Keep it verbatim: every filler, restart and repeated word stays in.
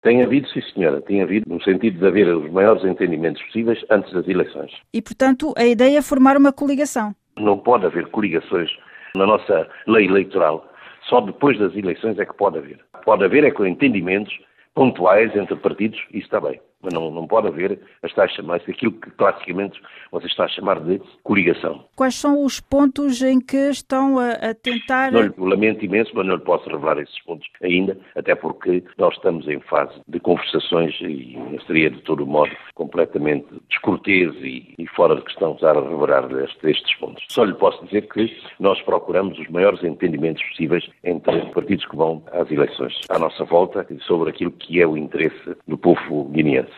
Tem havido, sim senhora, tem havido no sentido de haver os maiores entendimentos possíveis antes das eleições. E, portanto, a ideia é formar uma coligação. Não pode haver coligações na nossa lei eleitoral. Só depois das eleições é que pode haver. Pode haver é com entendimentos pontuais entre partidos, isso está bem. Mas não, não pode haver as tais chamadas, aquilo que classicamente você está a chamar de coligação. Quais são os pontos em que estão a, a tentar... Não lhe, lamento imenso, mas não lhe posso revelar esses pontos ainda, até porque nós estamos em fase de conversações e seria de todo modo completamente descortês e, e fora de questão estar a revelar estes, estes pontos. Só lhe posso dizer que nós procuramos os maiores entendimentos possíveis entre os partidos que vão às eleições à nossa volta sobre aquilo que é o interesse do povo guineense.